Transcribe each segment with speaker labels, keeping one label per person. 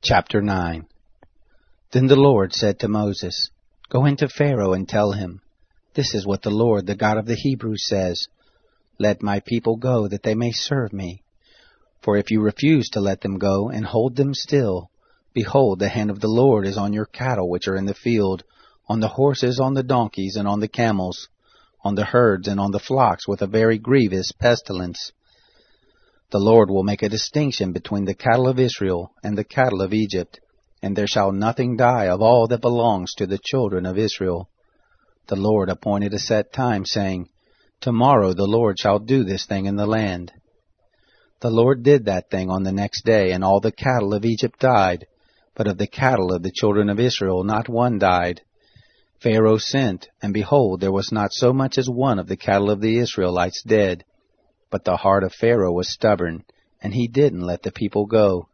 Speaker 1: Chapter 9. Then the Lord said to Moses, Go into Pharaoh and tell him, This is what the Lord, the God of the Hebrews, says, Let my people go, that they may serve me. For if you refuse to let them go, and hold them still, behold, the hand of the Lord is on your cattle which are in the field, on the horses, on the donkeys, and on the camels, on the herds, and on the flocks, with a very grievous pestilence. The Lord will make a distinction between the cattle of Israel and the cattle of Egypt, and there shall nothing die of all that belongs to the children of Israel. The Lord appointed a set time, saying, Tomorrow the Lord shall do this thing in the land. The Lord did that thing on the next day, and all the cattle of Egypt died, but of the cattle of the children of Israel not one died. Pharaoh sent, and behold, there was not so much as one of the cattle of the Israelites dead. But the heart of Pharaoh was stubborn, and he didn't let the people go.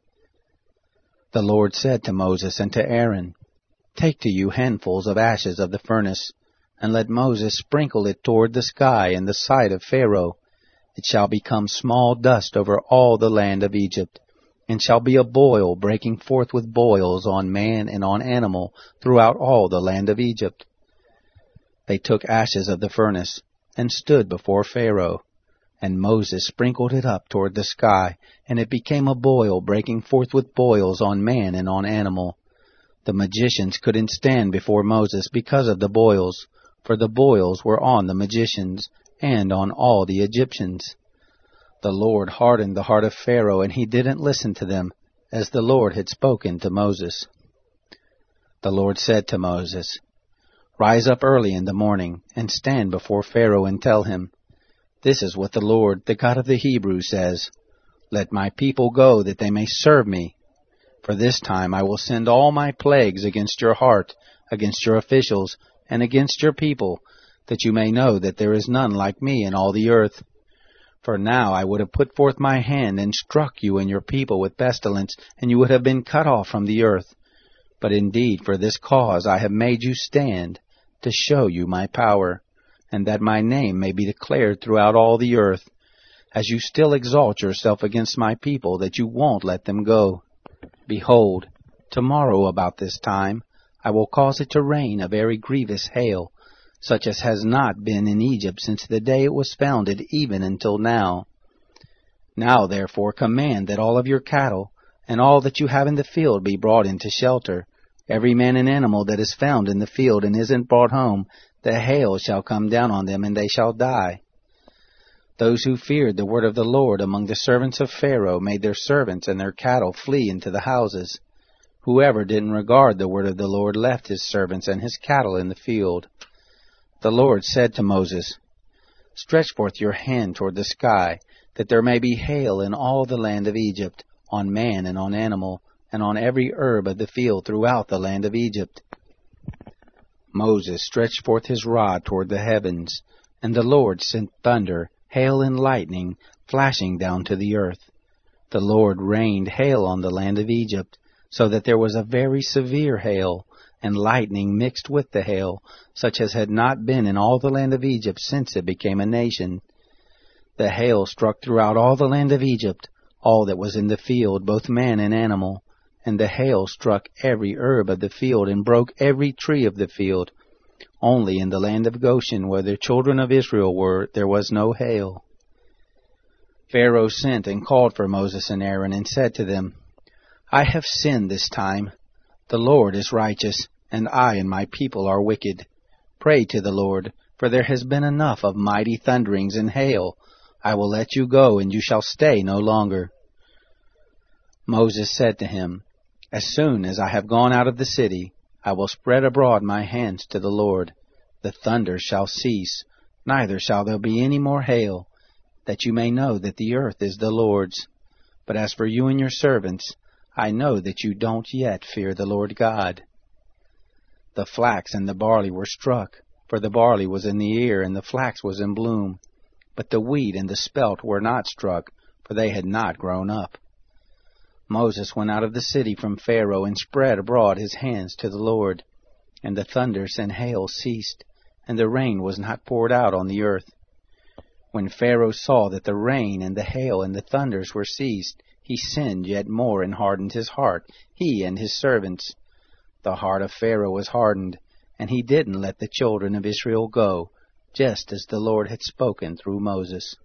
Speaker 1: The Lord said to Moses and to Aaron, Take to you handfuls of ashes of the furnace, and let Moses sprinkle it toward the sky in the sight of Pharaoh. It shall become small dust over all the land of Egypt, and shall be a boil breaking forth with boils on man and on animal throughout all the land of Egypt. They took ashes of the furnace, and stood before Pharaoh. And Moses sprinkled it up toward the sky, and it became a boil breaking forth with boils on man and on animal. The magicians couldn't stand before Moses because of the boils, for the boils were on the magicians and on all the Egyptians. The Lord hardened the heart of Pharaoh, and he didn't listen to them, as the Lord had spoken to Moses. The Lord said to Moses, Rise up early in the morning, and stand before Pharaoh and tell him, This is what the Lord, the God of the Hebrews, says, Let my people go, that they may serve me. For this time I will send all my plagues against your heart, against your officials, and against your people, that you may know that there is none like me in all the earth. For now I would have put forth my hand and struck you and your people with pestilence, and you would have been cut off from the earth. But indeed for this cause I have made you stand, to show you my power, and that my name may be declared throughout all the earth, as you still exalt yourself against my people, that you won't let them go. Behold, tomorrow about this time I will cause it to rain a very grievous hail, such as has not been in Egypt since the day it was founded, even until now. Now therefore command that all of your cattle, and all that you have in the field, be brought into shelter. Every man and animal that is found in the field and isn't brought home, the hail shall come down on them, and they shall die. Those who feared the word of the Lord among the servants of Pharaoh made their servants and their cattle flee into the houses. Whoever didn't regard the word of the Lord left his servants and his cattle in the field. The Lord said to Moses, Stretch forth your hand toward the sky, that there may be hail in all the land of Egypt, on man and on animal, and on every herb of the field throughout the land of Egypt. Moses stretched forth his rod toward the heavens, and the Lord sent thunder, hail, and lightning, flashing down to the earth. The Lord rained hail on the land of Egypt, so that there was a very severe hail, and lightning mixed with the hail, such as had not been in all the land of Egypt since it became a nation. The hail struck throughout all the land of Egypt, all that was in the field, both man and animal. And the hail struck every herb of the field, and broke every tree of the field. Only in the land of Goshen, where the children of Israel were, there was no hail. Pharaoh sent and called for Moses and Aaron, and said to them, I have sinned this time. The Lord is righteous, and I and my people are wicked. Pray to the Lord, for there has been enough of mighty thunderings and hail. I will let you go, and you shall stay no longer. Moses said to him, As soon as I have gone out of the city, I will spread abroad my hands to the Lord. The thunder shall cease, neither shall there be any more hail, that you may know that the earth is the Lord's. But as for you and your servants, I know that you don't yet fear the Lord God. The flax and the barley were struck, for the barley was in the ear, and the flax was in bloom. But the wheat and the spelt were not struck, for they had not grown up. Moses went out of the city from Pharaoh, and spread abroad his hands to the Lord. And the thunders and hail ceased, and the rain was not poured out on the earth. When Pharaoh saw that the rain and the hail and the thunders were ceased, he sinned yet more and hardened his heart, he and his servants. The heart of Pharaoh was hardened, and he didn't let the children of Israel go, just as the Lord had spoken through Moses.